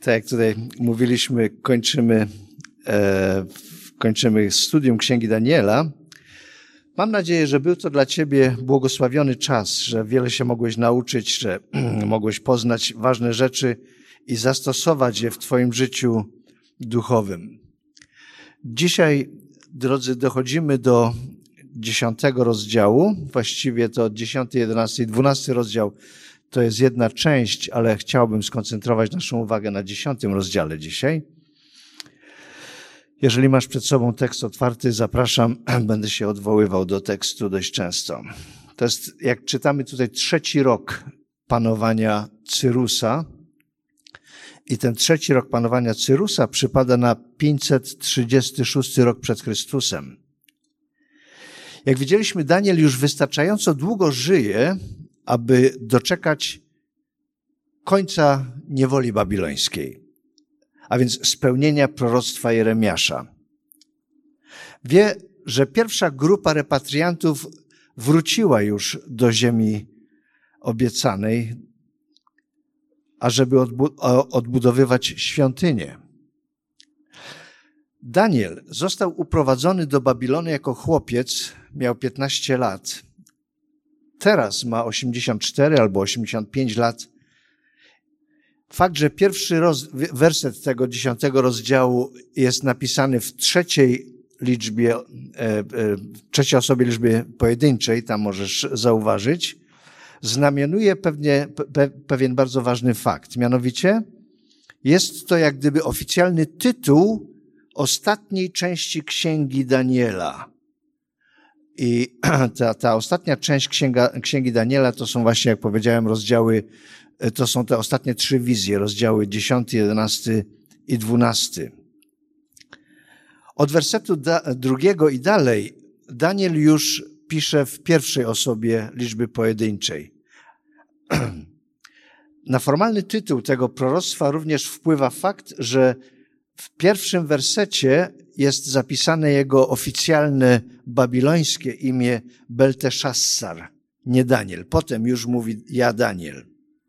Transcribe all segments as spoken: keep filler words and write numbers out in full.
tak jak tutaj mówiliśmy, kończymy, e, kończymy studium Księgi Daniela. Mam nadzieję, że był to dla ciebie błogosławiony czas, że wiele się mogłeś nauczyć, że mogłeś poznać ważne rzeczy i zastosować je w twoim życiu duchowym. Dzisiaj, drodzy, dochodzimy do dziesiątego rozdziału. Właściwie to dziesiąty, jedenasty i dwunasty rozdział to jest jedna część, ale chciałbym skoncentrować naszą uwagę na dziesiątym rozdziale dzisiaj. Jeżeli masz przed sobą tekst otwarty, zapraszam, będę się odwoływał do tekstu dość często. To jest, jak czytamy tutaj, trzeci rok panowania Cyrusa i ten trzeci rok panowania Cyrusa przypada na pięćset trzydziesty szósty rok przed Chrystusem. Jak widzieliśmy, Daniel już wystarczająco długo żyje, aby doczekać końca niewoli babilońskiej, a więc spełnienia proroctwa Jeremiasza. Wie, że pierwsza grupa repatriantów wróciła już do ziemi obiecanej, ażeby odbudowywać świątynię. Daniel został uprowadzony do Babilonu jako chłopiec, miał piętnaście lat. Teraz ma osiemdziesiąt cztery albo osiemdziesiąt pięć lat. Fakt, że pierwszy roz, werset tego dziesiątego rozdziału jest napisany w trzeciej liczbie, e, e, trzeciej osobie liczby pojedynczej, tam możesz zauważyć, znamionuje pewnie, pe, pewien bardzo ważny fakt. Mianowicie jest to jak gdyby oficjalny tytuł ostatniej części Księgi Daniela. I ta, ta ostatnia część księga, Księgi Daniela to są właśnie, jak powiedziałem, rozdziały, to są te ostatnie trzy wizje, rozdziały dziesiąty, jedenasty i dwunasty. Od wersetu da, drugiego i dalej Daniel już pisze w pierwszej osobie liczby pojedynczej. Na formalny tytuł tego proroctwa również wpływa fakt, że w pierwszym wersecie jest zapisane jego oficjalne babilońskie imię Belteszassar, nie Daniel. Potem już mówi ja Daniel.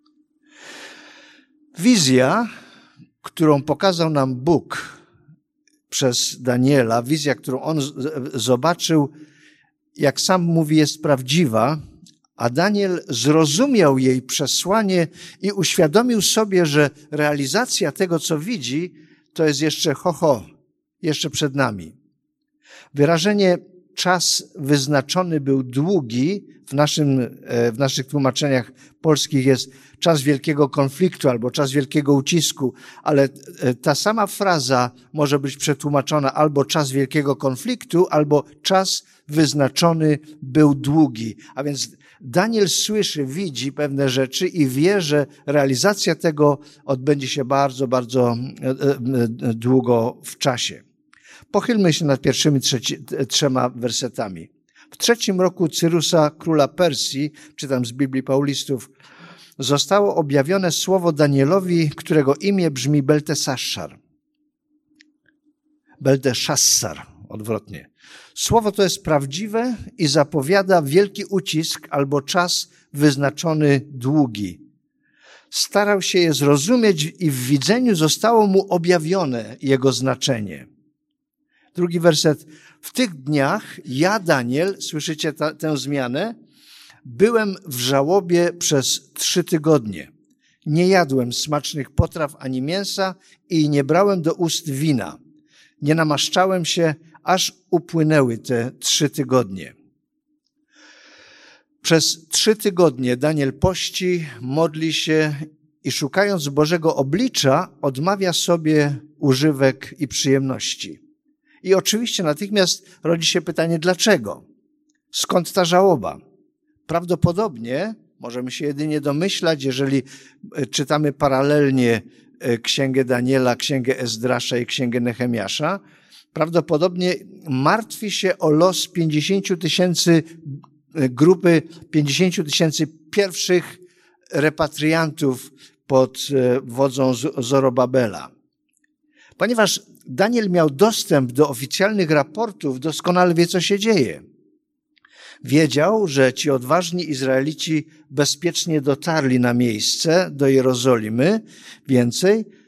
Wizja, którą pokazał nam Bóg przez Daniela, wizja, którą on zobaczył, jak sam mówi, jest prawdziwa, a Daniel zrozumiał jej przesłanie i uświadomił sobie, że realizacja tego, co widzi, to jest jeszcze ho, ho, jeszcze przed nami. Wyrażenie czas wyznaczony był długi, w, naszym, w naszych tłumaczeniach polskich jest czas wielkiego konfliktu albo czas wielkiego ucisku, ale ta sama fraza może być przetłumaczona albo czas wielkiego konfliktu, albo czas wyznaczony był długi. A więc Daniel słyszy, widzi pewne rzeczy i wie, że realizacja tego odbędzie się bardzo, bardzo długo w czasie. Pochylmy się nad pierwszymi trzeci, trzema wersetami. W trzecim roku Cyrusa, króla Persji, czytam z Biblii Paulistów, zostało objawione słowo Danielowi, którego imię brzmi Belteszassar. Belteszassar, odwrotnie. Słowo to jest prawdziwe i zapowiada wielki ucisk albo czas wyznaczony długi. Starał się je zrozumieć i w widzeniu zostało mu objawione jego znaczenie. Drugi werset. W tych dniach ja, Daniel, słyszycie ta, tę zmianę, byłem w żałobie przez trzy tygodnie. Nie jadłem smacznych potraw ani mięsa i nie brałem do ust wina. Nie namaszczałem się, aż upłynęły te trzy tygodnie. Przez trzy tygodnie Daniel pości, modli się i szukając Bożego oblicza odmawia sobie używek i przyjemności. I oczywiście natychmiast rodzi się pytanie, dlaczego? Skąd ta żałoba? Prawdopodobnie, możemy się jedynie domyślać, jeżeli czytamy paralelnie Księgę Daniela, Księgę Ezdrasza i Księgę Nehemiasza, prawdopodobnie martwi się o los pięćdziesięciu tysięcy grupy, pięćdziesięciu tysięcy pierwszych repatriantów pod wodzą Zorobabela. Ponieważ Daniel miał dostęp do oficjalnych raportów, doskonale wie, co się dzieje. Wiedział, że ci odważni Izraelici bezpiecznie dotarli na miejsce do Jerozolimy. Więcej,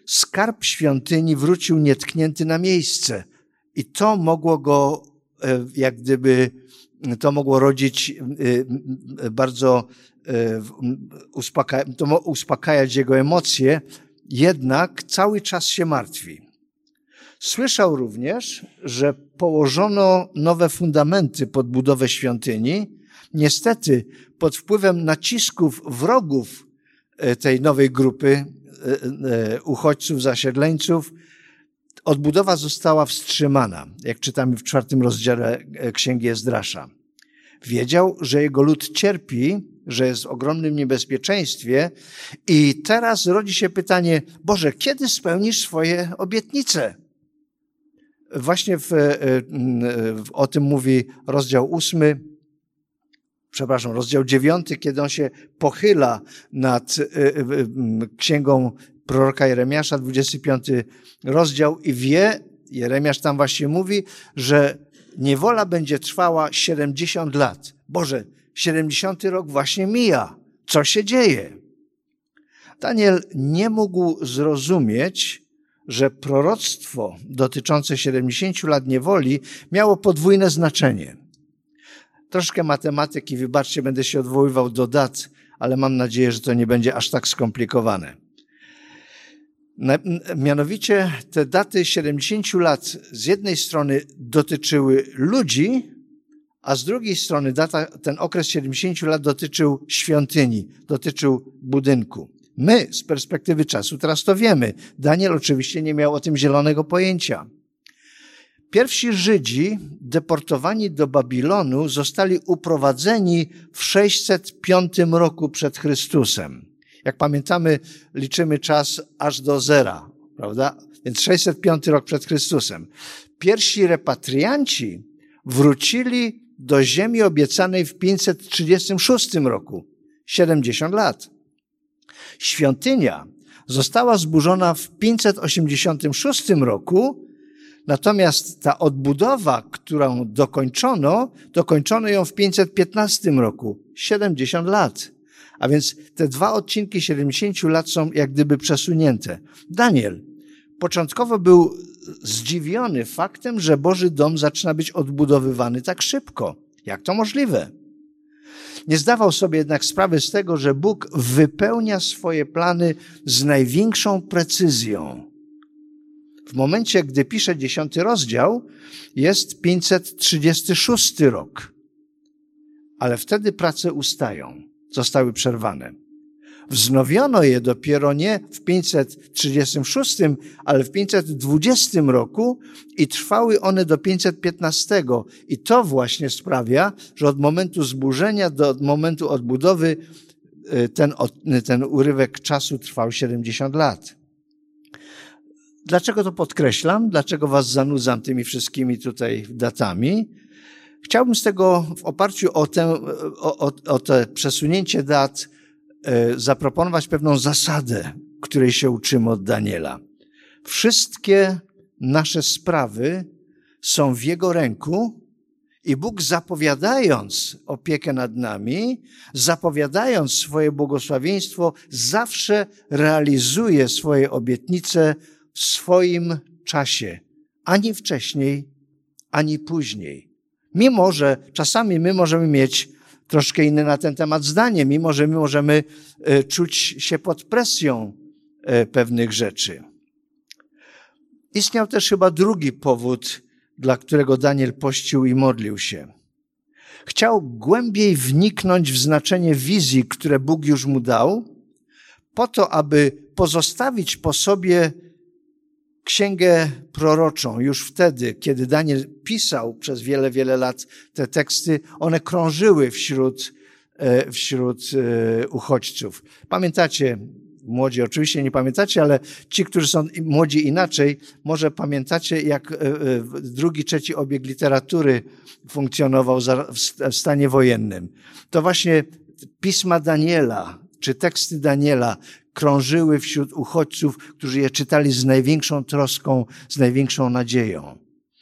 skarb świątyni wrócił nietknięty na miejsce. I to mogło go, jak gdyby, to mogło rodzić bardzo, uspokaja- to uspokajać jego emocje, jednak cały czas się martwi. Słyszał również, że położono nowe fundamenty pod budowę świątyni. Niestety, pod wpływem nacisków wrogów tej nowej grupy uchodźców, zasiedleńców, odbudowa została wstrzymana, jak czytamy w czwartym rozdziale Księgi Ezdrasza. Wiedział, że jego lud cierpi, że jest w ogromnym niebezpieczeństwie i teraz rodzi się pytanie, Boże, kiedy spełnisz swoje obietnice? Właśnie w, w, o tym mówi rozdział ósmy, przepraszam, rozdział dziewiąty, kiedy on się pochyla nad księgą proroka Jeremiasza, dwudziesty piąty rozdział i wie, Jeremiasz tam właśnie mówi, że niewola będzie trwała siedemdziesiąt lat. Boże, siedemdziesiąty rok właśnie mija. Co się dzieje? Daniel nie mógł zrozumieć, że proroctwo dotyczące siedemdziesięciu lat niewoli miało podwójne znaczenie. Troszkę matematyki, wybaczcie, będę się odwoływał do dat, ale mam nadzieję, że to nie będzie aż tak skomplikowane. Mianowicie te daty siedemdziesięciu lat z jednej strony dotyczyły ludzi, a z drugiej strony data, ten okres siedemdziesięciu lat dotyczył świątyni, dotyczył budynku. My z perspektywy czasu teraz to wiemy. Daniel oczywiście nie miał o tym zielonego pojęcia. Pierwsi Żydzi deportowani do Babilonu zostali uprowadzeni w sześćset piątym roku przed Chrystusem. Jak pamiętamy, liczymy czas aż do zera, prawda? Więc sześćset piąty rok przed Chrystusem. Pierwsi repatrianci wrócili do ziemi obiecanej w pięćset trzydziestym szóstym roku. siedemdziesiąt lat. Świątynia została zburzona w pięćset osiemdziesiątym szóstym roku, natomiast ta odbudowa, którą dokończono, dokończono ją w pięćset piętnastym roku. siedemdziesiąt lat. A więc te dwa odcinki siedemdziesięciu lat są jak gdyby przesunięte. Daniel początkowo był zdziwiony faktem, że Boży dom zaczyna być odbudowywany tak szybko. Jak to możliwe? Nie zdawał sobie jednak sprawy z tego, że Bóg wypełnia swoje plany z największą precyzją. W momencie, gdy pisze dziesiąty rozdział, jest pięćset trzydziesty szósty rok. Ale wtedy prace ustają, zostały przerwane. Wznowiono je dopiero nie w pięćset trzydziestym szóstym, ale w pięćset dwudziestym roku i trwały one do pięćset piętnastego. I to właśnie sprawia, że od momentu zburzenia do momentu odbudowy ten, ten urywek czasu trwał siedemdziesiąt lat. Dlaczego to podkreślam? Dlaczego was zanudzam tymi wszystkimi tutaj datami? Chciałbym z tego w oparciu o, tę, o, o, o te przesunięcie dat zaproponować pewną zasadę, której się uczymy od Daniela. Wszystkie nasze sprawy są w Jego ręku i Bóg, zapowiadając opiekę nad nami, zapowiadając swoje błogosławieństwo, zawsze realizuje swoje obietnice w swoim czasie. Ani wcześniej, ani później. Mimo że czasami my możemy mieć troszkę inne na ten temat zdanie, mimo że my możemy czuć się pod presją pewnych rzeczy. Istniał też chyba drugi powód, dla którego Daniel pościł i modlił się. Chciał głębiej wniknąć w znaczenie wizji, które Bóg już mu dał, po to, aby pozostawić po sobie księgę proroczą. Już wtedy, kiedy Daniel pisał przez wiele, wiele lat te teksty, one krążyły wśród, wśród uchodźców. Pamiętacie, młodzi oczywiście nie pamiętacie, ale ci, którzy są młodzi inaczej, może pamiętacie, jak drugi, trzeci obieg literatury funkcjonował w stanie wojennym. To właśnie pisma Daniela, czy teksty Daniela krążyły wśród uchodźców, którzy je czytali z największą troską, z największą nadzieją.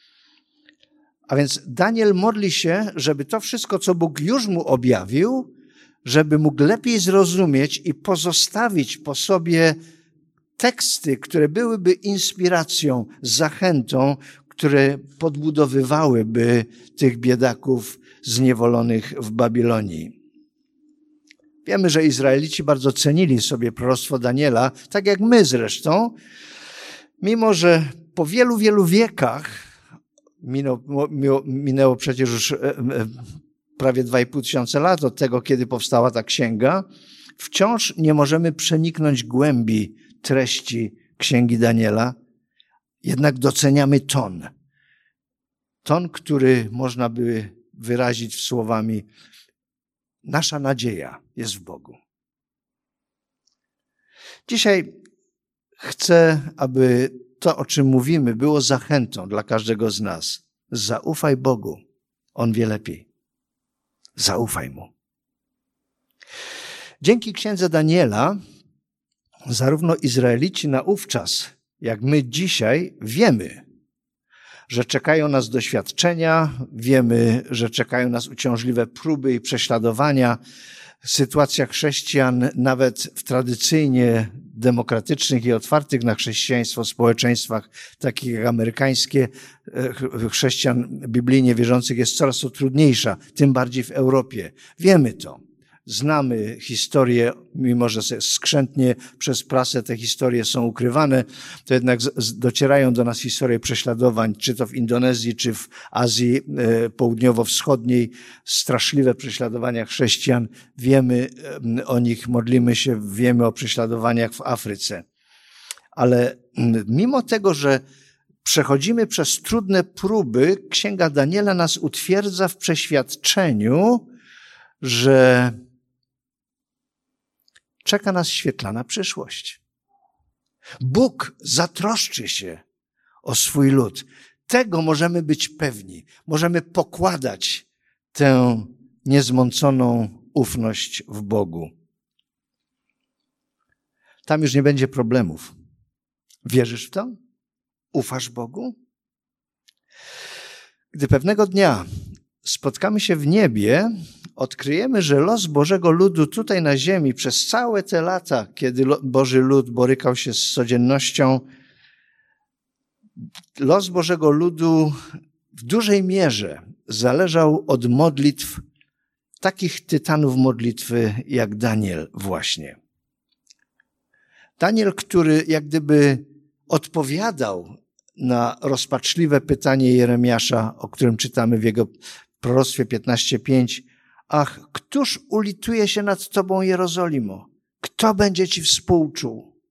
A więc Daniel modli się, żeby to wszystko, co Bóg już mu objawił, żeby mógł lepiej zrozumieć i pozostawić po sobie teksty, które byłyby inspiracją, zachętą, które podbudowywałyby tych biedaków zniewolonych w Babilonii. Wiemy, że Izraelici bardzo cenili sobie proroctwo Daniela, tak jak my zresztą, mimo że po wielu, wielu wiekach, minęło, minęło przecież już prawie dwa i pół tysiące lat od tego, kiedy powstała ta księga, wciąż nie możemy przeniknąć głębi treści księgi Daniela, jednak doceniamy ton. Ton, który można by wyrazić słowami: nasza nadzieja jest w Bogu. Dzisiaj chcę, aby to, o czym mówimy, było zachętą dla każdego z nas. Zaufaj Bogu. On wie lepiej. Zaufaj Mu. Dzięki księdze Daniela zarówno Izraelici naówczas, jak my dzisiaj wiemy, że czekają nas doświadczenia, wiemy, że czekają nas uciążliwe próby i prześladowania. Sytuacja chrześcijan nawet w tradycyjnie demokratycznych i otwartych na chrześcijaństwo społeczeństwach, takich jak amerykańskie, chrześcijan biblijnie wierzących jest coraz to trudniejsza, tym bardziej w Europie. Wiemy to. Znamy historię, mimo że skrzętnie przez prasę te historie są ukrywane, to jednak docierają do nas historie prześladowań, czy to w Indonezji, czy w Azji Południowo-Wschodniej, straszliwe prześladowania chrześcijan. Wiemy o nich, modlimy się, wiemy o prześladowaniach w Afryce. Ale mimo tego, że przechodzimy przez trudne próby, księga Daniela nas utwierdza w przeświadczeniu, że czeka nas świetlana przyszłość. Bóg zatroszczy się o swój lud. Tego możemy być pewni. Możemy pokładać tę niezmąconą ufność w Bogu. Tam już nie będzie problemów. Wierzysz w to? Ufasz Bogu? Gdy pewnego dnia spotkamy się w niebie, odkryjemy, że los Bożego ludu tutaj na ziemi przez całe te lata, kiedy Boży lud borykał się z codziennością, los Bożego ludu w dużej mierze zależał od modlitw takich tytanów modlitwy jak Daniel właśnie. Daniel, który jak gdyby odpowiadał na rozpaczliwe pytanie Jeremiasza, o którym czytamy w jego proroctwie piętnaście pięć. Ach, któż ulituje się nad Tobą, Jerozolimo? Kto będzie Ci współczuł?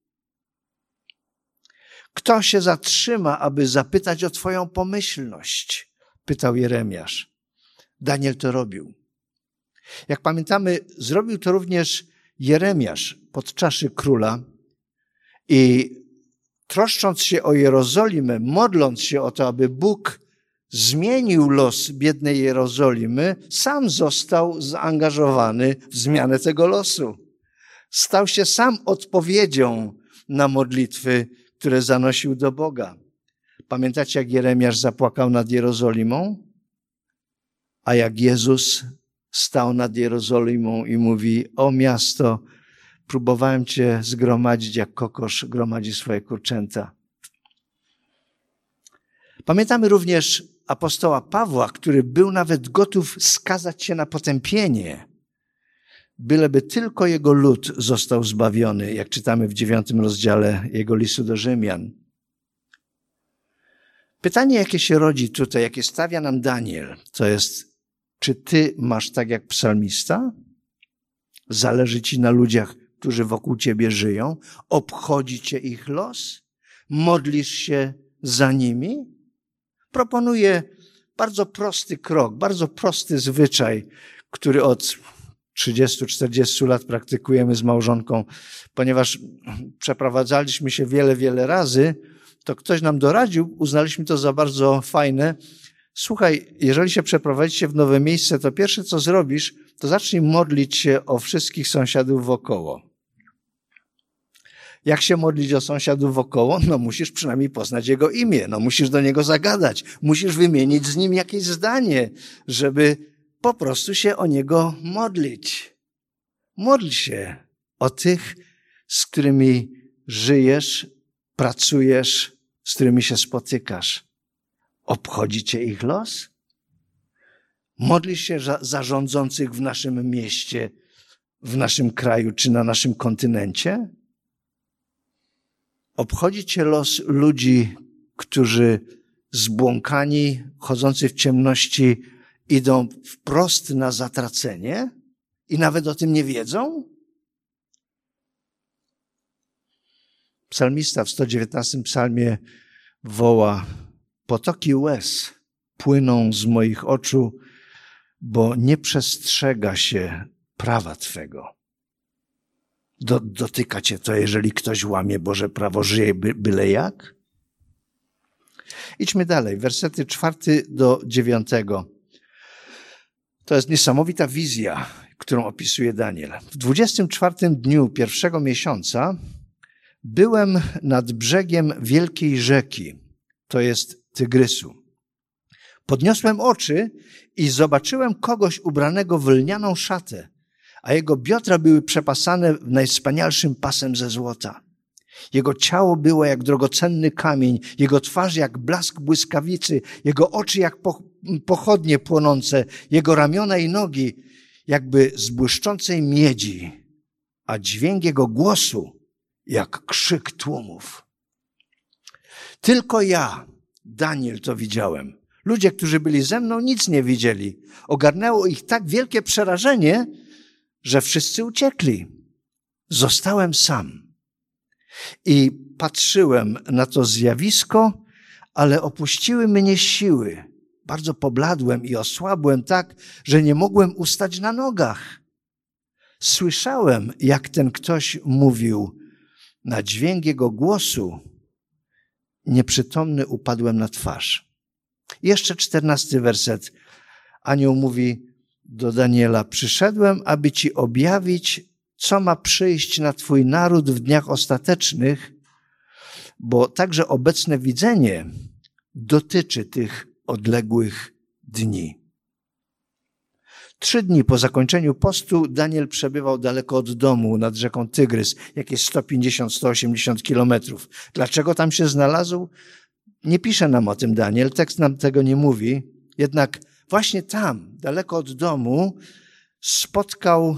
Kto się zatrzyma, aby zapytać o Twoją pomyślność? Pytał Jeremiasz. Daniel to robił. Jak pamiętamy, zrobił to również Jeremiasz pod czaszy króla i troszcząc się o Jerozolimę, modląc się o to, aby Bóg zmienił los biednej Jerozolimy, sam został zaangażowany w zmianę tego losu. Stał się sam odpowiedzią na modlitwy, które zanosił do Boga. Pamiętacie, jak Jeremiasz zapłakał nad Jerozolimą? A jak Jezus stał nad Jerozolimą i mówi: o miasto, próbowałem Cię zgromadzić, jak kokosz gromadzi swoje kurczęta. Pamiętamy również apostoła Pawła, który był nawet gotów skazać się na potępienie, byleby tylko jego lud został zbawiony, jak czytamy w dziewiątym rozdziale jego listu do Rzymian. Pytanie, jakie się rodzi tutaj, jakie stawia nam Daniel, to jest: czy ty masz tak jak psalmista? Zależy ci na ludziach, którzy wokół ciebie żyją? Obchodzi cię ich los? Modlisz się za nimi? Proponuję bardzo prosty krok, bardzo prosty zwyczaj, który od trzydziestu czterdziestu lat praktykujemy z małżonką, ponieważ przeprowadzaliśmy się wiele, wiele razy, to ktoś nam doradził, uznaliśmy to za bardzo fajne. Słuchaj, jeżeli się przeprowadzicie w nowe miejsce, to pierwsze co zrobisz, to zacznij modlić się o wszystkich sąsiadów wokoło. Jak się modlić o sąsiadów wokoło? No musisz przynajmniej poznać jego imię, no musisz do niego zagadać, musisz wymienić z nim jakieś zdanie, żeby po prostu się o niego modlić. Módl się o tych, z którymi żyjesz, pracujesz, z którymi się spotykasz. Obchodzi cię ich los? Modlisz się za, za rządzących w naszym mieście, w naszym kraju czy na naszym kontynencie? Obchodzi cię los ludzi, którzy zbłąkani, chodzący w ciemności, idą wprost na zatracenie i nawet o tym nie wiedzą? Psalmista w sto dziewiętnastym psalmie woła: potoki łez płyną z moich oczu, bo nie przestrzega się prawa Twego. Do, dotyka cię to, jeżeli ktoś łamie Boże prawo, żyje by, byle jak? Idźmy dalej, wersety czwarty do dziewiątego. To jest niesamowita wizja, którą opisuje Daniel. W dwudziestym czwartym dniu pierwszego miesiąca byłem nad brzegiem wielkiej rzeki, to jest Tygrysu. Podniosłem oczy i zobaczyłem kogoś ubranego w lnianą szatę, a jego biodra były przepasane najwspanialszym pasem ze złota. Jego ciało było jak drogocenny kamień, jego twarz jak blask błyskawicy, jego oczy jak pochodnie płonące, jego ramiona i nogi jakby z błyszczącej miedzi, a dźwięk jego głosu jak krzyk tłumów. Tylko ja, Daniel, to widziałem. Ludzie, którzy byli ze mną, nic nie widzieli. Ogarnęło ich tak wielkie przerażenie, że wszyscy uciekli. Zostałem sam. I patrzyłem na to zjawisko, ale opuściły mnie siły. Bardzo pobladłem i osłabłem tak, że nie mogłem ustać na nogach. Słyszałem, jak ten ktoś mówił. Na dźwięk jego głosu nieprzytomny upadłem na twarz. Jeszcze czternasty werset. Anioł mówi do Daniela: przyszedłem, aby ci objawić, co ma przyjść na twój naród w dniach ostatecznych, bo także obecne widzenie dotyczy tych odległych dni. Trzy dni po zakończeniu postu Daniel przebywał daleko od domu nad rzeką Tygrys, jakieś sto pięćdziesiąt do stu osiemdziesięciu kilometrów. Dlaczego tam się znalazł? Nie pisze nam o tym Daniel, tekst nam tego nie mówi. Jednak właśnie tam, daleko od domu, spotkał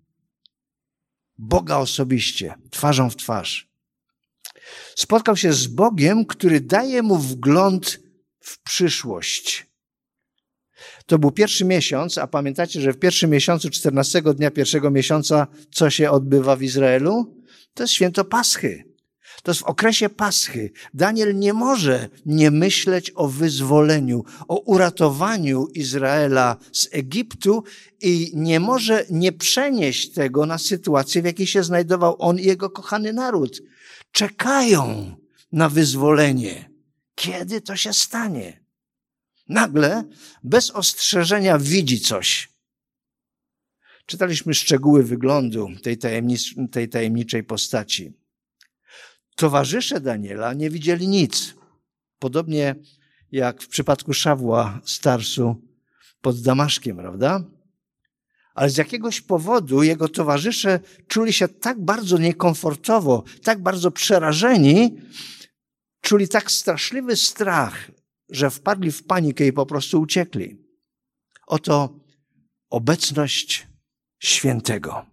Boga osobiście, twarzą w twarz. Spotkał się z Bogiem, który daje mu wgląd w przyszłość. To był pierwszy miesiąc, a pamiętacie, że w pierwszym miesiącu, czternastego dnia pierwszego miesiąca, co się odbywa w Izraelu? To jest święto Paschy. To jest w okresie Paschy. Daniel nie może nie myśleć o wyzwoleniu, o uratowaniu Izraela z Egiptu i nie może nie przenieść tego na sytuację, w jakiej się znajdował on i jego kochany naród. Czekają na wyzwolenie. Kiedy to się stanie? Nagle, bez ostrzeżenia, widzi coś. Czytaliśmy szczegóły wyglądu tej, tajemnic- tej tajemniczej postaci. Towarzysze Daniela nie widzieli nic. Podobnie jak w przypadku Szawła z Tarsu pod Damaszkiem, prawda? Ale z jakiegoś powodu jego towarzysze czuli się tak bardzo niekomfortowo, tak bardzo przerażeni, czuli tak straszliwy strach, że wpadli w panikę i po prostu uciekli. Oto obecność świętego.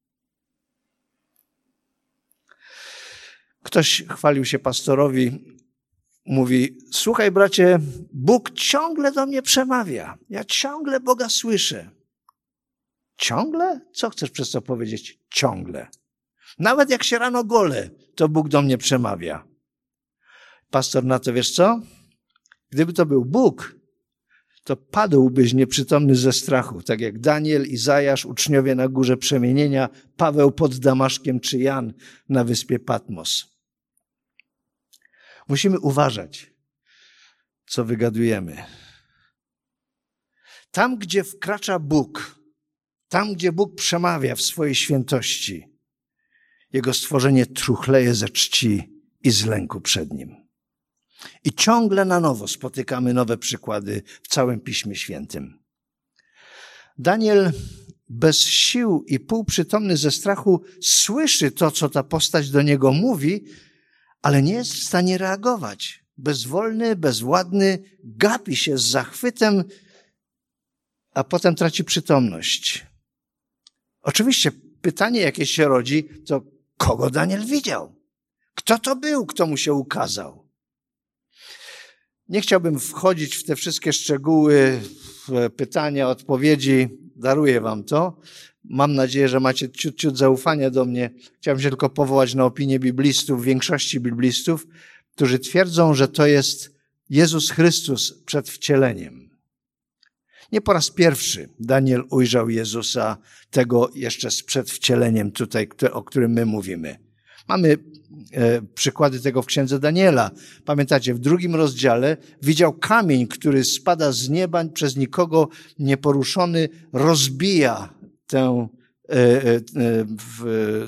Ktoś chwalił się pastorowi, mówi: słuchaj bracie, Bóg ciągle do mnie przemawia. Ja ciągle Boga słyszę. Ciągle? Co chcesz przez to powiedzieć? Ciągle. Nawet jak się rano golę, to Bóg do mnie przemawia. Pastor na to: wiesz co? Gdyby to był Bóg, to padłbyś nieprzytomny ze strachu, tak jak Daniel, Izajasz, uczniowie na górze przemienienia, Paweł pod Damaszkiem czy Jan na wyspie Patmos. Musimy uważać, co wygadujemy. Tam, gdzie wkracza Bóg, tam, gdzie Bóg przemawia w swojej świętości, Jego stworzenie truchleje ze czci i z lęku przed Nim. I ciągle na nowo spotykamy nowe przykłady w całym Piśmie Świętym. Daniel bez sił i półprzytomny ze strachu słyszy to, co ta postać do niego mówi, ale nie jest w stanie reagować. Bezwolny, bezwładny, gapi się z zachwytem, a potem traci przytomność. Oczywiście pytanie, jakie się rodzi, to kogo Daniel widział? Kto to był, kto mu się ukazał? Nie chciałbym wchodzić w te wszystkie szczegóły, w pytania, odpowiedzi. Daruję wam to. Mam nadzieję, że macie ciut, ciut zaufania do mnie. Chciałem się tylko powołać na opinię biblistów, większości biblistów, którzy twierdzą, że to jest Jezus Chrystus przed wcieleniem. Nie po raz pierwszy Daniel ujrzał Jezusa, tego jeszcze z przed wcieleniem tutaj, o którym my mówimy. Mamy e, przykłady tego w księdze Daniela. Pamiętacie, w drugim rozdziale widział kamień, który spada z nieba, przez nikogo nieporuszony, rozbija tę, e, e, w,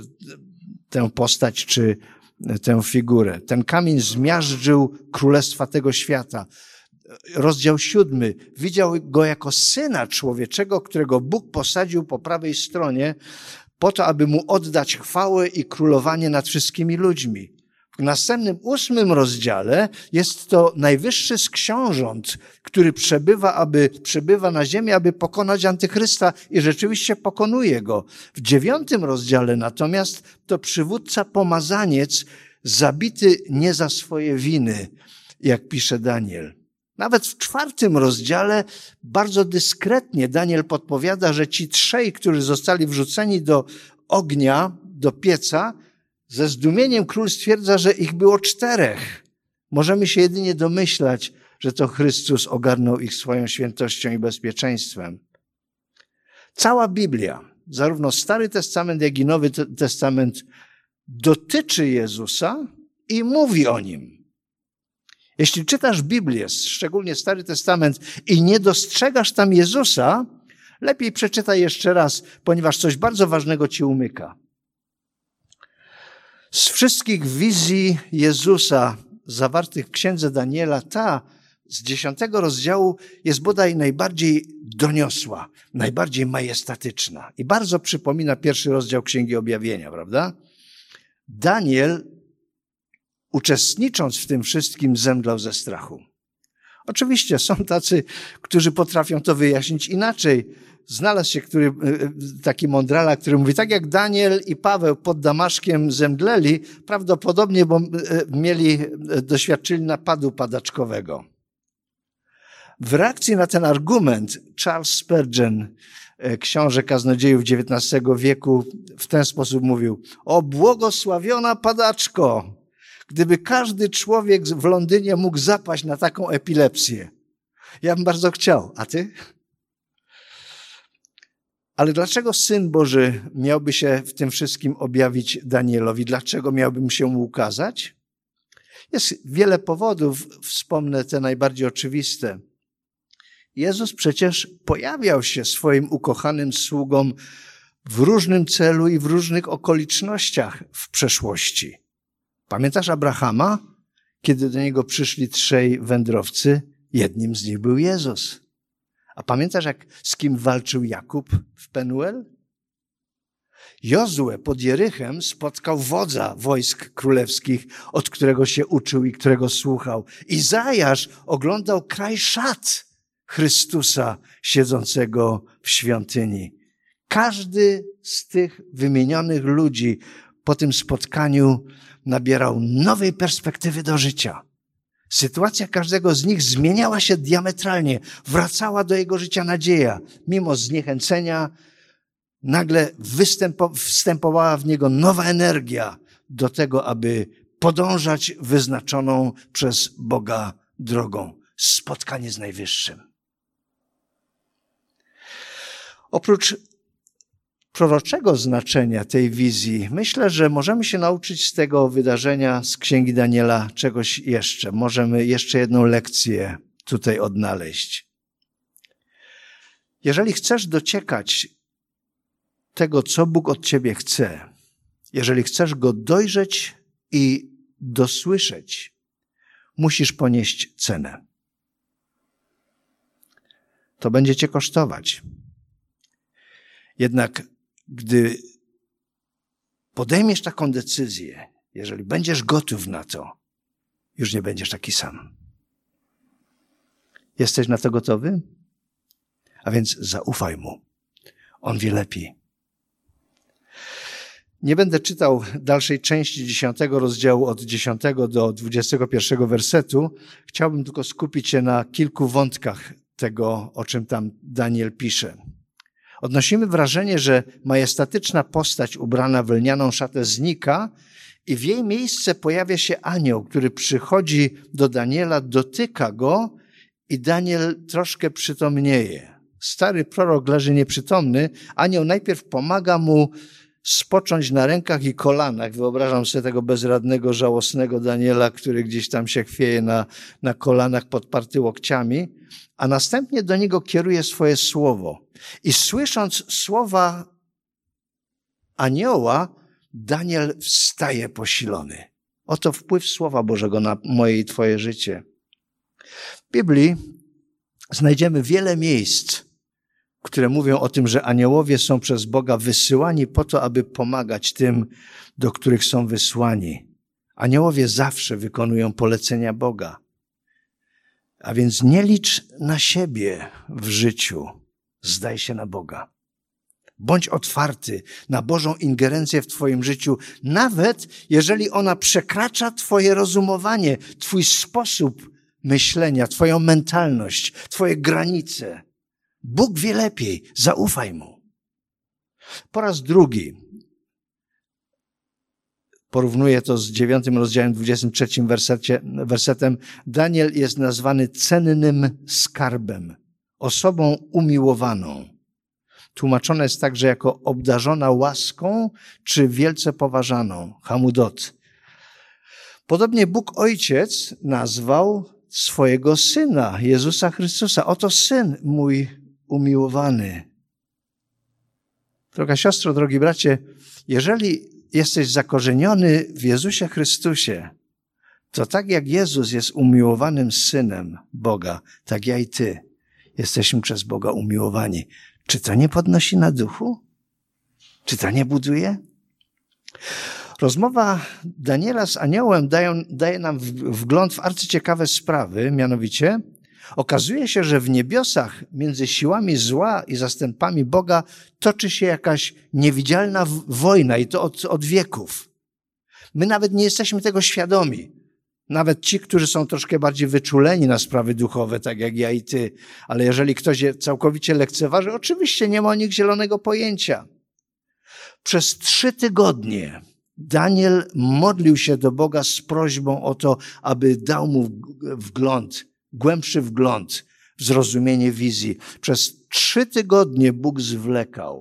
tę postać czy tę figurę. Ten kamień zmiażdżył królestwa tego świata. Rozdział siódmy. Widział go jako syna człowieczego, którego Bóg posadził po prawej stronie, po to, aby mu oddać chwałę i królowanie nad wszystkimi ludźmi. W następnym ósmym rozdziale jest to najwyższy z książąt, który przebywa, aby, przebywa na ziemi, aby pokonać Antychrysta i rzeczywiście pokonuje go. W dziewiątym rozdziale natomiast to przywódca pomazaniec, zabity nie za swoje winy, jak pisze Daniel. Nawet w czwartym rozdziale bardzo dyskretnie Daniel podpowiada, że ci trzej, którzy zostali wrzuceni do ognia, do pieca, ze zdumieniem król stwierdza, że ich było czterech. Możemy się jedynie domyślać, że to Chrystus ogarnął ich swoją świętością i bezpieczeństwem. Cała Biblia, zarówno Stary Testament, jak i Nowy Testament, dotyczy Jezusa i mówi o Nim. Jeśli czytasz Biblię, szczególnie Stary Testament, i nie dostrzegasz tam Jezusa, lepiej przeczytaj jeszcze raz, ponieważ coś bardzo ważnego ci umyka. Z wszystkich wizji Jezusa zawartych w księdze Daniela, ta z dziesiątego rozdziału jest bodaj najbardziej doniosła, najbardziej majestatyczna i bardzo przypomina pierwszy rozdział Księgi Objawienia, prawda? Daniel, uczestnicząc w tym wszystkim, zemdlał ze strachu. Oczywiście są tacy, którzy potrafią to wyjaśnić inaczej. Znalazł się który, taki mądrala, który mówi, tak jak Daniel i Paweł pod Damaszkiem zemdleli, prawdopodobnie, bo mieli, doświadczyli napadu padaczkowego. W reakcji na ten argument Charles Spurgeon, książę kaznodziejów dziewiętnastego wieku, w ten sposób mówił: o błogosławiona padaczko, gdyby każdy człowiek w Londynie mógł zapaść na taką epilepsję. Ja bym bardzo chciał, a ty? Ale dlaczego Syn Boży miałby się w tym wszystkim objawić Danielowi? Dlaczego miałby mu się ukazać? Jest wiele powodów, wspomnę te najbardziej oczywiste. Jezus przecież pojawiał się swoim ukochanym sługom w różnym celu i w różnych okolicznościach w przeszłości. Pamiętasz Abrahama? Kiedy do niego przyszli trzej wędrowcy, jednym z nich był Jezus. A pamiętasz, jak z kim walczył Jakub w Penuel? Jozue pod Jerychem spotkał wodza wojsk królewskich, od którego się uczył i którego słuchał. Izajasz oglądał kraj szat Chrystusa siedzącego w świątyni. Każdy z tych wymienionych ludzi po tym spotkaniu nabierał nowej perspektywy do życia. Sytuacja każdego z nich zmieniała się diametralnie. Wracała do jego życia nadzieja. Mimo zniechęcenia nagle występo, wstępowała w niego nowa energia do tego, aby podążać wyznaczoną przez Boga drogą. Spotkanie z Najwyższym. Oprócz proroczego znaczenia tej wizji, myślę, że możemy się nauczyć z tego wydarzenia z Księgi Daniela czegoś jeszcze. Możemy jeszcze jedną lekcję tutaj odnaleźć. Jeżeli chcesz dociekać tego, co Bóg od ciebie chce, jeżeli chcesz Go dojrzeć i dosłyszeć, musisz ponieść cenę. To będzie cię kosztować. Jednak gdy podejmiesz taką decyzję, jeżeli będziesz gotów na to, już nie będziesz taki sam. Jesteś na to gotowy? A więc zaufaj Mu. On wie lepiej. Nie będę czytał dalszej części dziesiątego rozdziału od dziesiątego do dwudziestego pierwszego wersetu. Chciałbym tylko skupić się na kilku wątkach tego, o czym tam Daniel pisze. Odnosimy wrażenie, że majestatyczna postać ubrana w lnianą szatę znika i w jej miejsce pojawia się anioł, który przychodzi do Daniela, dotyka go i Daniel troszkę przytomnieje. Stary prorok leży nieprzytomny, anioł najpierw pomaga mu spocząć na rękach i kolanach. Wyobrażam sobie tego bezradnego, żałosnego Daniela, który gdzieś tam się chwieje na, na kolanach podparty łokciami, a następnie do niego kieruje swoje słowo. I słysząc słowa anioła, Daniel wstaje posilony. Oto wpływ Słowa Bożego na moje i twoje życie. W Biblii znajdziemy wiele miejsc, które mówią o tym, że aniołowie są przez Boga wysyłani po to, aby pomagać tym, do których są wysłani. Aniołowie zawsze wykonują polecenia Boga. A więc nie licz na siebie w życiu, zdaj się na Boga. Bądź otwarty na Bożą ingerencję w twoim życiu, nawet jeżeli ona przekracza twoje rozumowanie, twój sposób myślenia, twoją mentalność, twoje granice. Bóg wie lepiej, zaufaj Mu. Po raz drugi porównuję to z dziewiątym rozdziałem, dwudziestym trzecim wersecie, wersetem. Daniel jest nazwany cennym skarbem, osobą umiłowaną. Tłumaczone jest także jako obdarzona łaską czy wielce poważaną, hamudot. Podobnie Bóg Ojciec nazwał swojego Syna, Jezusa Chrystusa. Oto Syn mój umiłowany. Droga siostro, drogi bracie, jeżeli jesteś zakorzeniony w Jezusie Chrystusie, to tak jak Jezus jest umiłowanym Synem Boga, tak ja i ty jesteśmy przez Boga umiłowani. Czy to nie podnosi na duchu? Czy to nie buduje? Rozmowa Daniela z aniołem daje, daje nam wgląd w arcyciekawe sprawy, mianowicie okazuje się, że w niebiosach między siłami zła i zastępami Boga toczy się jakaś niewidzialna wojna i to od, od wieków. My nawet nie jesteśmy tego świadomi. Nawet ci, którzy są troszkę bardziej wyczuleni na sprawy duchowe, tak jak ja i ty. Ale jeżeli ktoś je całkowicie lekceważy, oczywiście nie ma o nich zielonego pojęcia. Przez trzy tygodnie Daniel modlił się do Boga z prośbą o to, aby dał mu wgląd, głębszy wgląd w zrozumienie wizji. Przez trzy tygodnie Bóg zwlekał.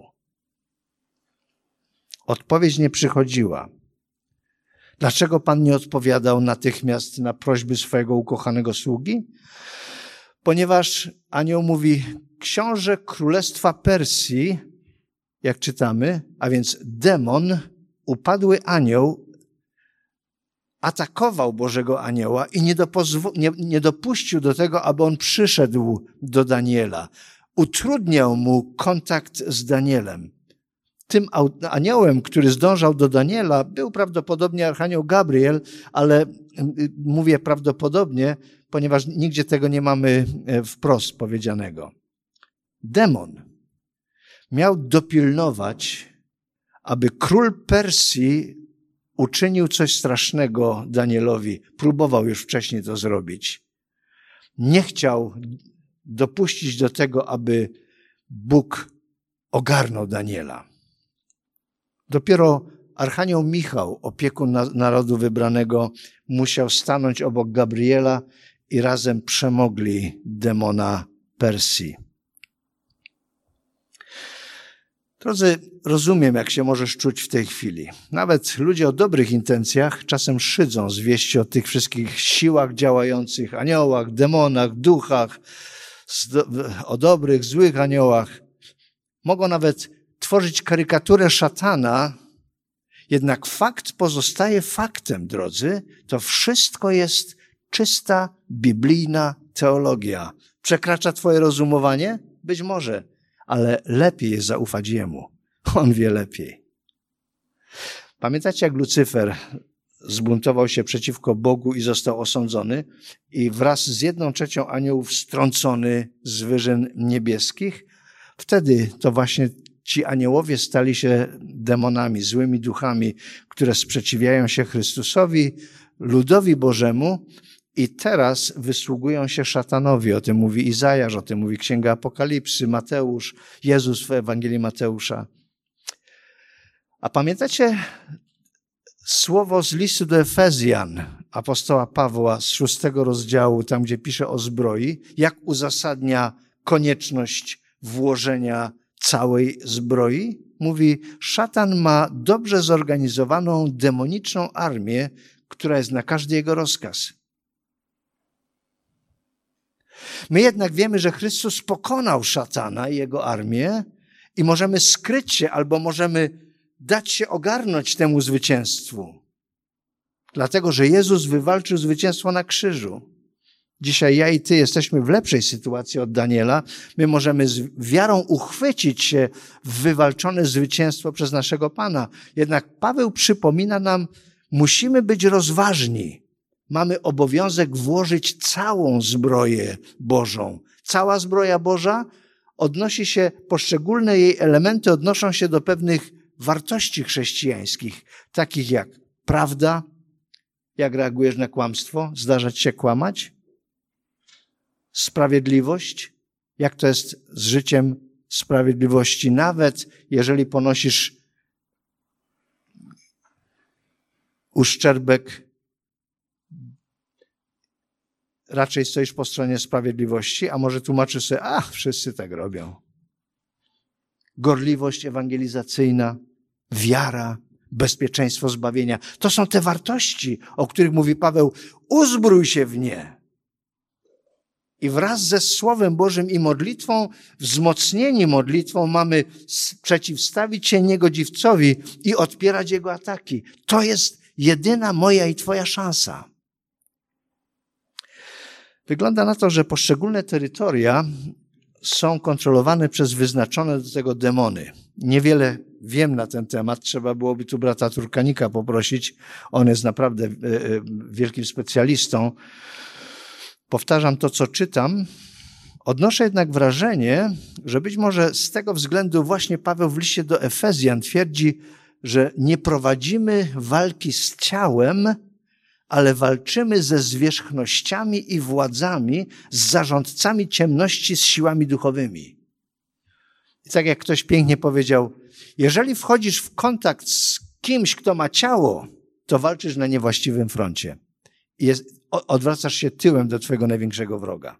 Odpowiedź nie przychodziła. Dlaczego Pan nie odpowiadał natychmiast na prośby swojego ukochanego sługi? Ponieważ anioł mówi, książę królestwa Persji, jak czytamy, a więc demon, upadły anioł, atakował Bożego Anioła i nie, dopozwo- nie, nie dopuścił do tego, aby on przyszedł do Daniela. Utrudniał mu kontakt z Danielem. Tym aniołem, który zdążał do Daniela, był prawdopodobnie archanioł Gabriel, ale mówię prawdopodobnie, ponieważ nigdzie tego nie mamy wprost powiedzianego. Demon miał dopilnować, aby król Persji uczynił coś strasznego Danielowi. Próbował już wcześniej to zrobić. Nie chciał dopuścić do tego, aby Bóg ogarnął Daniela. Dopiero archanioł Michał, opiekun narodu wybranego, musiał stanąć obok Gabriela i razem przemogli demona Persji. Drodzy, rozumiem, jak się możesz czuć w tej chwili. Nawet ludzie o dobrych intencjach czasem szydzą z wieści o tych wszystkich siłach działających, aniołach, demonach, duchach, o dobrych, złych aniołach. Mogą nawet tworzyć karykaturę szatana, jednak fakt pozostaje faktem, drodzy. To wszystko jest czysta, biblijna teologia. Przekracza twoje rozumowanie? Być może. ale lepiej jest zaufać Jemu. On wie lepiej. Pamiętacie, jak Lucyfer zbuntował się przeciwko Bogu i został osądzony i wraz z jedną trzecią aniołów strącony z wyżyn niebieskich? Wtedy to właśnie ci aniołowie stali się demonami, złymi duchami, które sprzeciwiają się Chrystusowi, ludowi Bożemu i teraz wysługują się szatanowi. O tym mówi Izajasz, o tym mówi Księga Apokalipsy, Mateusz, Jezus w Ewangelii Mateusza. A pamiętacie słowo z listu do Efezjan apostoła Pawła z szóstego rozdziału, tam gdzie pisze o zbroi, jak uzasadnia konieczność włożenia całej zbroi? Mówi, szatan ma dobrze zorganizowaną demoniczną armię, która jest na każdy jego rozkaz. My jednak wiemy, że Chrystus pokonał szatana i jego armię i możemy skryć się albo możemy dać się ogarnąć temu zwycięstwu. Dlatego, że Jezus wywalczył zwycięstwo na krzyżu. Dzisiaj ja i ty jesteśmy w lepszej sytuacji od Daniela. My możemy z wiarą uchwycić się w wywalczone zwycięstwo przez naszego Pana. Jednak Paweł przypomina nam, musimy być rozważni. Mamy obowiązek włożyć całą zbroję Bożą. Cała zbroja Boża odnosi się, poszczególne jej elementy odnoszą się do pewnych wartości chrześcijańskich, takich jak prawda, jak reagujesz na kłamstwo, zdarza ci się kłamać, sprawiedliwość, jak to jest z życiem sprawiedliwości, nawet jeżeli ponosisz uszczerbek, raczej stoisz po stronie sprawiedliwości, a może tłumaczysz sobie, a wszyscy tak robią. Gorliwość ewangelizacyjna, wiara, bezpieczeństwo zbawienia. To są te wartości, o których mówi Paweł, uzbrój się w nie. I wraz ze Słowem Bożym i modlitwą, wzmocnieni modlitwą, mamy przeciwstawić się niegodziwcowi i odpierać jego ataki. To jest jedyna moja i twoja szansa. Wygląda na to, że poszczególne terytoria są kontrolowane przez wyznaczone do tego demony. Niewiele wiem na ten temat. Trzeba byłoby tu brata Turkanika poprosić. On jest naprawdę wielkim specjalistą. Powtarzam to, co czytam. Odnoszę jednak wrażenie, że być może z tego względu właśnie Paweł w liście do Efezjan twierdzi, że nie prowadzimy walki z ciałem, ale walczymy ze zwierzchnościami i władzami, z zarządcami ciemności, z siłami duchowymi. I tak jak ktoś pięknie powiedział, jeżeli wchodzisz w kontakt z kimś, kto ma ciało, to walczysz na niewłaściwym froncie. I jest, odwracasz się tyłem do twojego największego wroga.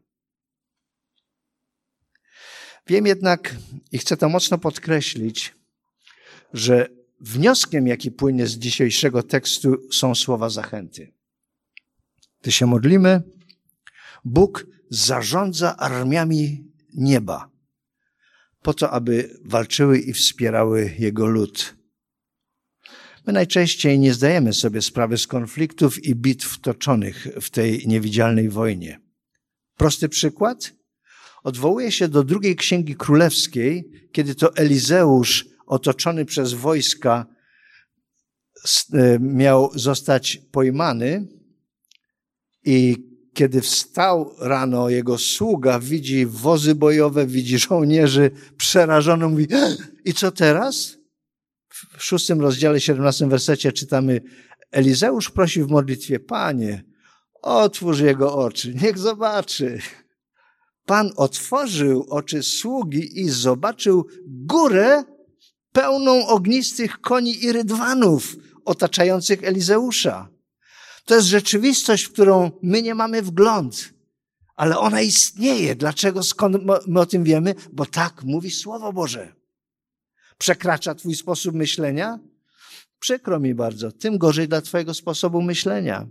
Wiem jednak, i chcę to mocno podkreślić, że wnioskiem, jaki płynie z dzisiejszego tekstu, są słowa zachęty. Gdy się modlimy, Bóg zarządza armiami nieba po to, aby walczyły i wspierały Jego lud. My najczęściej nie zdajemy sobie sprawy z konfliktów i bitw toczonych w tej niewidzialnej wojnie. Prosty przykład? Odwołuje się do drugiej Księgi Królewskiej, kiedy to Elizeusz, otoczony przez wojska, miał zostać pojmany i kiedy wstał rano, jego sługa widzi wozy bojowe, widzi żołnierzy, przerażony, mówi, i co teraz? W szóstym rozdziale, siedemnastym wersecie czytamy, Elizeusz prosi w modlitwie, Panie, otwórz jego oczy, niech zobaczy. Pan otworzył oczy sługi i zobaczył górę pełną ognistych koni i rydwanów otaczających Elizeusza. To jest rzeczywistość, w którą my nie mamy wgląd, ale ona istnieje. Dlaczego? Skąd my o tym wiemy? Bo tak mówi Słowo Boże. Przekracza twój sposób myślenia? Przykro mi bardzo, tym gorzej dla twojego sposobu myślenia.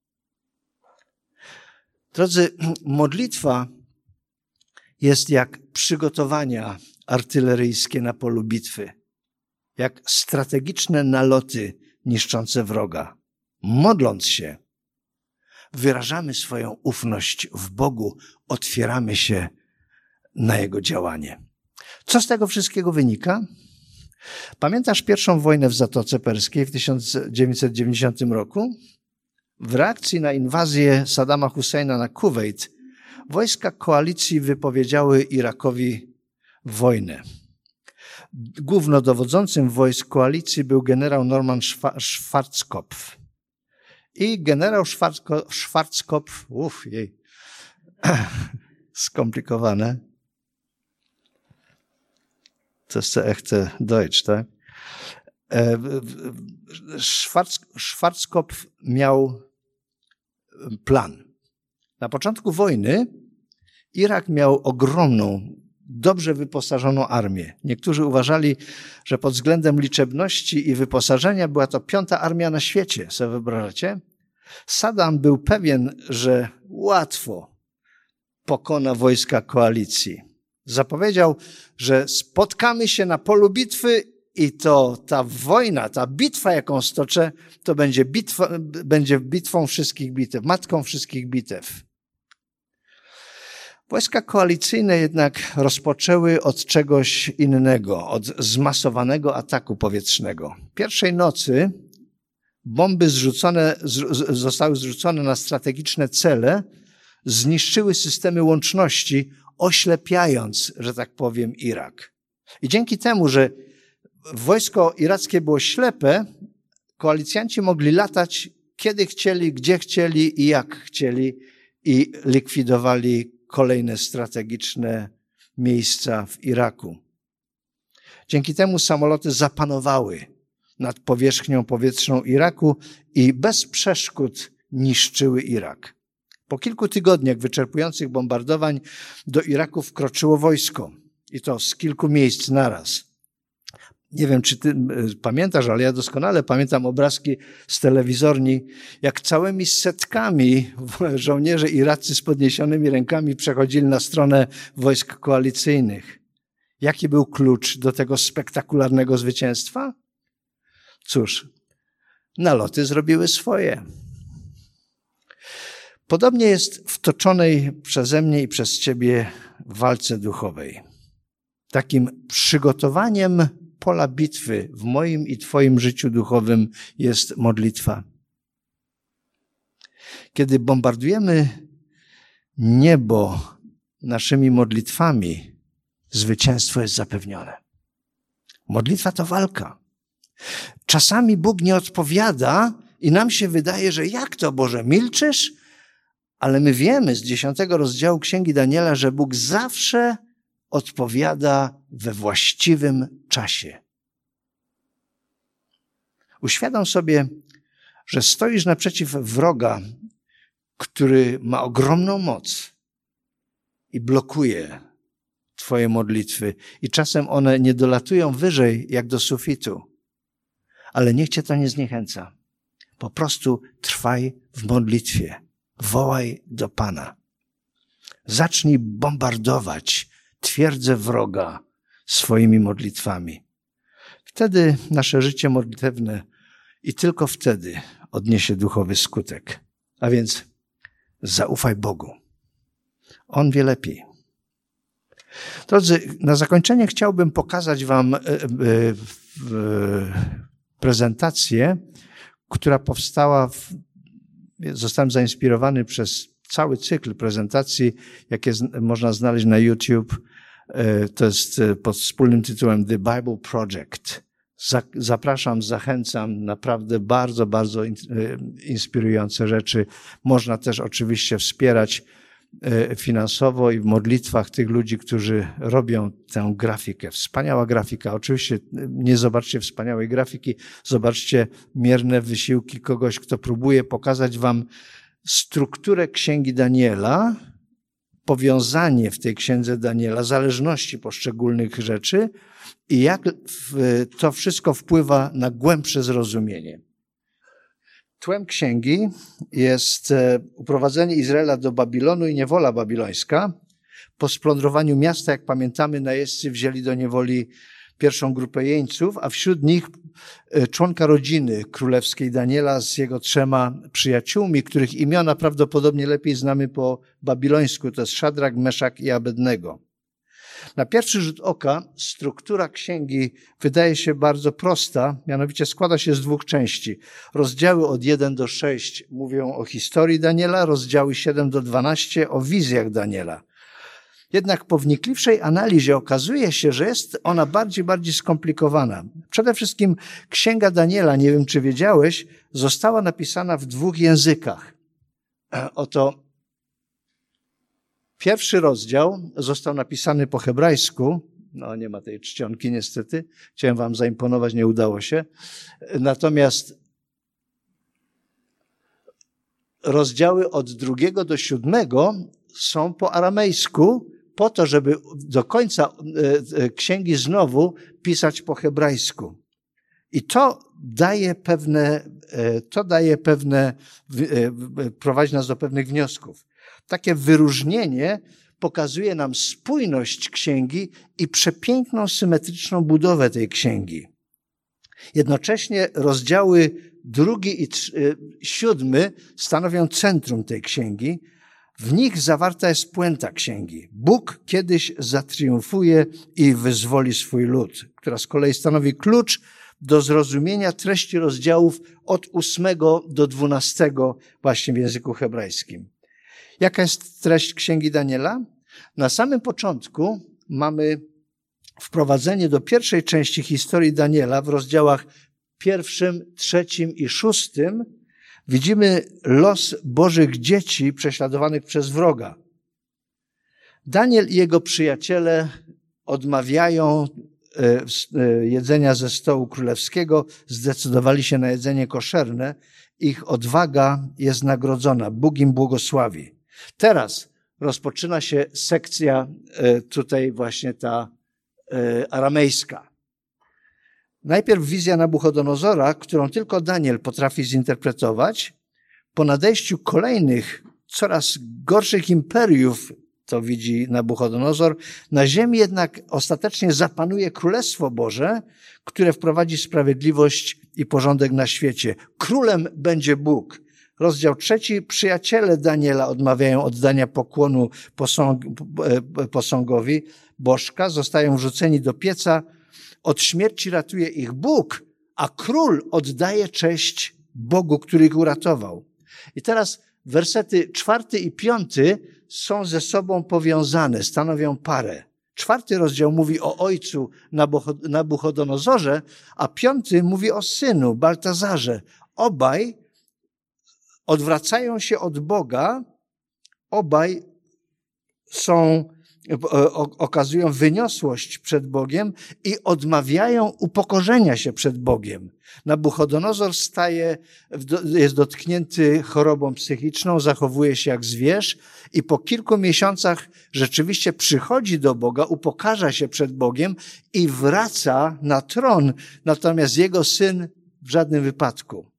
Drodzy, modlitwa jest jak przygotowania artyleryjskie na polu bitwy, jak strategiczne naloty niszczące wroga. Modląc się, wyrażamy swoją ufność w Bogu, otwieramy się na Jego działanie. Co z tego wszystkiego wynika? Pamiętasz pierwszą wojnę w Zatoce Perskiej w tysiąc dziewięćset dziewięćdziesiątym roku? W reakcji na inwazję Saddama Husseina na Kuwejt wojska koalicji wypowiedziały Irakowi wojnę. Głównodowodzącym wojsk koalicji był generał Norman Schwarzkopf. I generał Schwarzkopf, uff, jej, skomplikowane. To jest echte Deutsch, tak? Schwarzkopf miał plan. Na początku wojny Irak miał ogromną, dobrze wyposażoną armię. Niektórzy uważali, że pod względem liczebności i wyposażenia była to piąta armia na świecie. Sobie wyobrażacie? Saddam był pewien, że łatwo pokona wojska koalicji. Zapowiedział, że spotkamy się na polu bitwy i to ta wojna, ta bitwa, jaką stoczę, to będzie, bitwa, będzie bitwą wszystkich bitew, matką wszystkich bitew. Wojska koalicyjne jednak rozpoczęły od czegoś innego, od zmasowanego ataku powietrznego. Pierwszej nocy bomby zrzucone, z, zostały zrzucone na strategiczne cele, zniszczyły systemy łączności, oślepiając, że tak powiem, Irak. I dzięki temu, że wojsko irackie było ślepe, koalicjanci mogli latać kiedy chcieli, gdzie chcieli i jak chcieli i likwidowali kolejne strategiczne miejsca w Iraku. Dzięki temu samoloty zapanowały nad powierzchnią powietrzną Iraku i bez przeszkód niszczyły Irak. Po kilku tygodniach wyczerpujących bombardowań do Iraku wkroczyło wojsko i to z kilku miejsc naraz. Nie wiem, czy ty pamiętasz, ale ja doskonale pamiętam obrazki z telewizorni, jak całymi setkami żołnierze iracy z podniesionymi rękami przechodzili na stronę wojsk koalicyjnych. Jaki był klucz do tego spektakularnego zwycięstwa? Cóż, naloty zrobiły swoje. Podobnie jest w toczonej przeze mnie i przez ciebie walce duchowej. Takim przygotowaniem pola bitwy w moim i twoim życiu duchowym jest modlitwa. Kiedy bombardujemy niebo naszymi modlitwami, zwycięstwo jest zapewnione. Modlitwa to walka. Czasami Bóg nie odpowiada i nam się wydaje, że jak to, Boże, milczysz? Ale my wiemy z dziesiątego rozdziału Księgi Daniela, że Bóg zawsze odpowiada we właściwym czasie. Uświadom sobie, że stoisz naprzeciw wroga, który ma ogromną moc i blokuje twoje modlitwy. I czasem one nie dolatują wyżej jak do sufitu. Ale niech cię to nie zniechęca. Po prostu trwaj w modlitwie. Wołaj do Pana. Zacznij bombardować twierdzę wroga swoimi modlitwami. Wtedy nasze życie modlitewne i tylko wtedy odniesie duchowy skutek. A więc zaufaj Bogu. On wie lepiej. Drodzy, na zakończenie chciałbym pokazać wam prezentację, która powstała, w, zostałem zainspirowany przez cały cykl prezentacji, jakie można znaleźć na YouTube. To jest pod wspólnym tytułem The Bible Project. Zapraszam, zachęcam, naprawdę bardzo, bardzo inspirujące rzeczy. Można też oczywiście wspierać finansowo i w modlitwach tych ludzi, którzy robią tę grafikę. Wspaniała grafika. Oczywiście nie zobaczcie wspaniałej grafiki, zobaczcie mierne wysiłki kogoś, kto próbuje pokazać wam strukturę Księgi Daniela, powiązanie w tej Księdze Daniela, zależności poszczególnych rzeczy i jak to wszystko wpływa na głębsze zrozumienie. Tłem księgi jest uprowadzenie Izraela do Babilonu i niewola babilońska. Po splądrowaniu miasta, jak pamiętamy, najeźdźcy wzięli do niewoli pierwszą grupę jeńców, a wśród nich członka rodziny królewskiej Daniela z jego trzema przyjaciółmi, których imiona prawdopodobnie lepiej znamy po babilońsku. To jest Szadrak, Meszak i Abednego. Na pierwszy rzut oka struktura księgi wydaje się bardzo prosta, mianowicie składa się z dwóch części. Rozdziały od jeden do sześciu mówią o historii Daniela, rozdziały siedem do dwunastu o wizjach Daniela. Jednak po wnikliwszej analizie okazuje się, że jest ona bardziej, bardziej skomplikowana. Przede wszystkim Księga Daniela, nie wiem czy wiedziałeś, została napisana w dwóch językach. Oto pierwszy rozdział został napisany po hebrajsku. No nie ma tej czcionki niestety. Chciałem wam zaimponować, nie udało się. Natomiast rozdziały od drugiego do siódmego są po aramejsku, po to, żeby do końca księgi znowu pisać po hebrajsku. I to daje pewne, to daje pewne, prowadzi nas do pewnych wniosków. Takie wyróżnienie pokazuje nam spójność księgi i przepiękną, symetryczną budowę tej księgi. Jednocześnie rozdziały drugi i siódmy stanowią centrum tej księgi. W nich zawarta jest puenta księgi. Bóg kiedyś zatriumfuje i wyzwoli swój lud, która z kolei stanowi klucz do zrozumienia treści rozdziałów od ósmego do dwunastego właśnie w języku hebrajskim. Jaka jest treść księgi Daniela? Na samym początku mamy wprowadzenie do pierwszej części historii Daniela w rozdziałach pierwszym, trzecim i szóstym. Widzimy los Bożych dzieci prześladowanych przez wroga. Daniel i jego przyjaciele odmawiają jedzenia ze stołu królewskiego, zdecydowali się na jedzenie koszerne. Ich odwaga jest nagrodzona. Bóg im błogosławi. Teraz rozpoczyna się sekcja tutaj właśnie ta aramejska. Najpierw wizja Nabuchodonozora, którą tylko Daniel potrafi zinterpretować. Po nadejściu kolejnych, coraz gorszych imperiów, to widzi Nabuchodonozor, na ziemi jednak ostatecznie zapanuje Królestwo Boże, które wprowadzi sprawiedliwość i porządek na świecie. Królem będzie Bóg. Rozdział trzeci. Przyjaciele Daniela odmawiają oddania pokłonu posąg, posągowi bożka, zostają wrzuceni do pieca. Od śmierci ratuje ich Bóg, a król oddaje cześć Bogu, który ich uratował. I teraz wersety czwarty i piąty są ze sobą powiązane, stanowią parę. Czwarty rozdział mówi o ojcu Nabuchodonozorze, a piąty mówi o synu Baltazarze. Obaj odwracają się od Boga, obaj są, okazują wyniosłość przed Bogiem i odmawiają upokorzenia się przed Bogiem. Nabuchodonozor staje, jest dotknięty chorobą psychiczną, zachowuje się jak zwierz i po kilku miesiącach rzeczywiście przychodzi do Boga, upokarza się przed Bogiem i wraca na tron. Natomiast jego syn w żadnym wypadku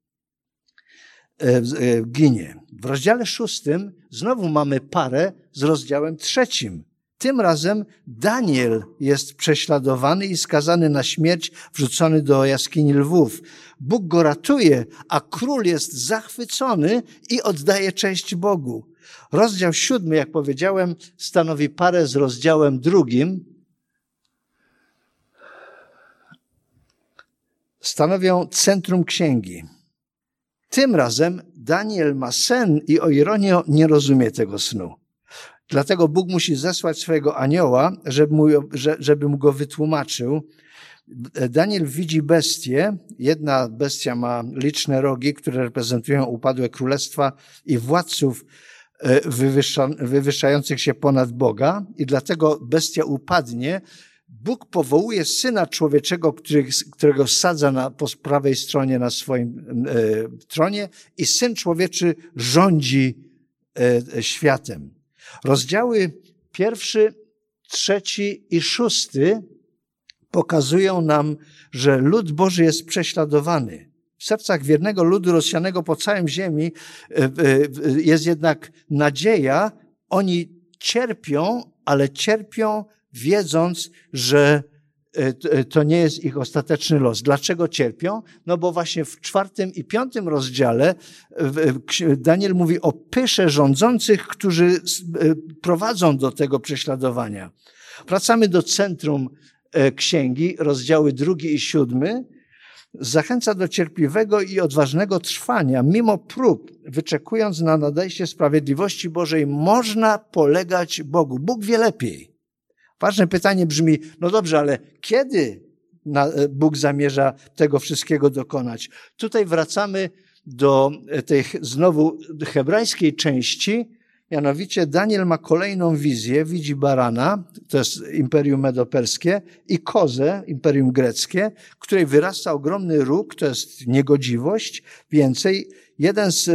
ginie. W rozdziale szóstym znowu mamy parę z rozdziałem trzecim. Tym razem Daniel jest prześladowany i skazany na śmierć, wrzucony do jaskini lwów. Bóg go ratuje, a król jest zachwycony i oddaje cześć Bogu. Rozdział siódmy, jak powiedziałem, stanowi parę z rozdziałem drugim. Stanowią centrum księgi. Tym razem Daniel ma sen i o ironię nie rozumie tego snu. Dlatego Bóg musi zesłać swojego anioła, żeby mu, żeby mu go wytłumaczył. Daniel widzi bestię. Jedna bestia ma liczne rogi, które reprezentują upadłe królestwa i władców wywyższa, wywyższających się ponad Boga. I dlatego bestia upadnie. Bóg powołuje Syna Człowieczego, który, którego sadza na, po prawej stronie na swoim e, tronie i Syn Człowieczy rządzi e, światem. Rozdziały pierwszy, trzeci i szósty pokazują nam, że lud Boży jest prześladowany. W sercach wiernego ludu rozsianego po całym ziemi jest jednak nadzieja. Oni cierpią, ale cierpią wiedząc, że to nie jest ich ostateczny los. Dlaczego cierpią? No bo właśnie w czwartym i piątym rozdziale Daniel mówi o pysze rządzących, którzy prowadzą do tego prześladowania. Wracamy do centrum księgi, rozdziały drugi i siódmy. Zachęca do cierpliwego i odważnego trwania. Mimo prób, wyczekując na nadejście sprawiedliwości Bożej, można polegać Bogu. Bóg wie lepiej. Ważne pytanie brzmi, no dobrze, ale kiedy Bóg zamierza tego wszystkiego dokonać? Tutaj wracamy do tej znowu hebrajskiej części. Mianowicie Daniel ma kolejną wizję, widzi barana, to jest Imperium Medo-Perskie, i kozę, Imperium Greckie, której wyrasta ogromny róg, to jest niegodziwość. Więcej, jeden z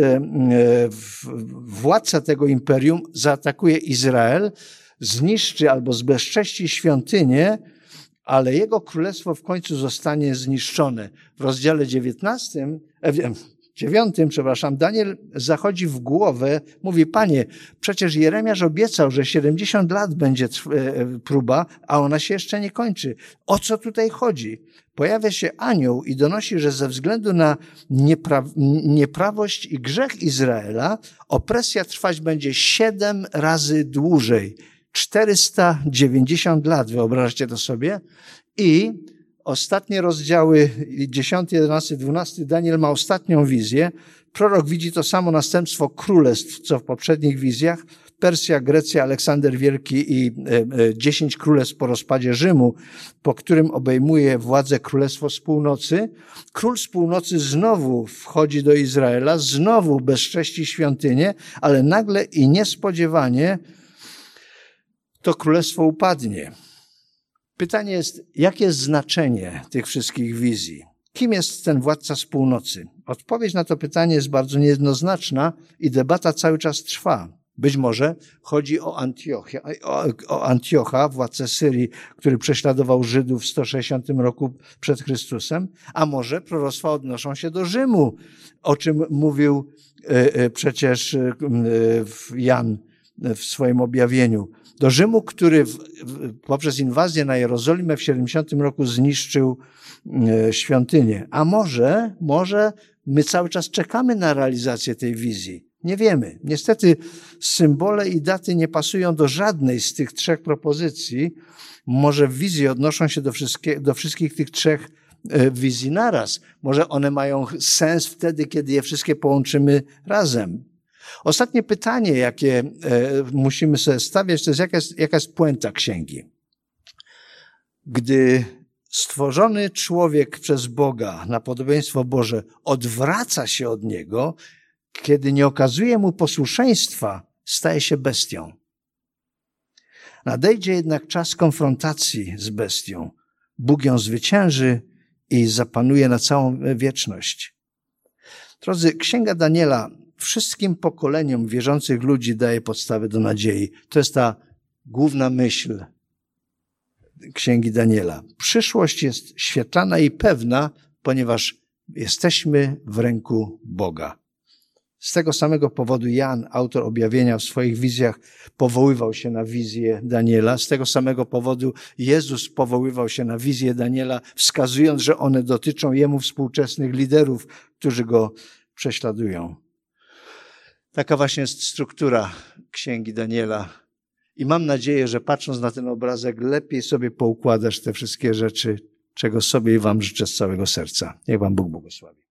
władca tego imperium zaatakuje Izrael, zniszczy albo zbezcześci świątynię, ale jego królestwo w końcu zostanie zniszczone. W rozdziale dziewiętnastym, dziewiątym, przepraszam, Daniel zachodzi w głowę, mówi, Panie, przecież Jeremiasz obiecał, że siedemdziesiąt lat będzie próba, a ona się jeszcze nie kończy. O co tutaj chodzi? Pojawia się anioł i donosi, że ze względu na niepra- nieprawość i grzech Izraela opresja trwać będzie siedem razy dłużej. czterysta dziewięćdziesiąt lat, wyobraźcie to sobie. I ostatnie rozdziały, dziesiąty, jedenasty, dwunasty, Daniel ma ostatnią wizję. Prorok widzi to samo następstwo królestw, co w poprzednich wizjach. Persja, Grecja, Aleksander Wielki i dziesięć królestw po rozpadzie Rzymu, po którym obejmuje władzę Królestwo z Północy. Król z Północy znowu wchodzi do Izraela, znowu bezcześci świątynię, ale nagle i niespodziewanie to królestwo upadnie. Pytanie jest, jakie jest znaczenie tych wszystkich wizji? Kim jest ten władca z północy? Odpowiedź na to pytanie jest bardzo niejednoznaczna i debata cały czas trwa. Być może chodzi o Antiocha, o, o Antiocha, władcę Syrii, który prześladował Żydów w sto sześćdziesiątym roku przed Chrystusem, a może proroctwa odnoszą się do Rzymu, o czym mówił przecież Jan w swoim objawieniu. Do Rzymu, który w, w, poprzez inwazję na Jerozolimę w siedemdziesiątym roku zniszczył e, świątynię. A może, może my cały czas czekamy na realizację tej wizji. Nie wiemy. Niestety symbole i daty nie pasują do żadnej z tych trzech propozycji. Może wizje odnoszą się do, wszystkie, do wszystkich tych trzech e, wizji naraz. Może one mają sens wtedy, kiedy je wszystkie połączymy razem. Ostatnie pytanie, jakie musimy sobie stawiać, to jest jaka jest, jaka jest puenta księgi. Gdy stworzony człowiek przez Boga na podobieństwo Boże odwraca się od Niego, kiedy nie okazuje Mu posłuszeństwa, staje się bestią. Nadejdzie jednak czas konfrontacji z bestią. Bóg ją zwycięży i zapanuje na całą wieczność. Drodzy, Księga Daniela wszystkim pokoleniom wierzących ludzi daje podstawę do nadziei. To jest ta główna myśl Księgi Daniela. Przyszłość jest świetlana i pewna, ponieważ jesteśmy w ręku Boga. Z tego samego powodu Jan, autor objawienia, w swoich wizjach powoływał się na wizję Daniela. Z tego samego powodu Jezus powoływał się na wizję Daniela, wskazując, że one dotyczą jemu współczesnych liderów, którzy go prześladują. Taka właśnie jest struktura Księgi Daniela. I mam nadzieję, że patrząc na ten obrazek, lepiej sobie poukładasz te wszystkie rzeczy, czego sobie i wam życzę z całego serca. Niech wam Bóg błogosławi.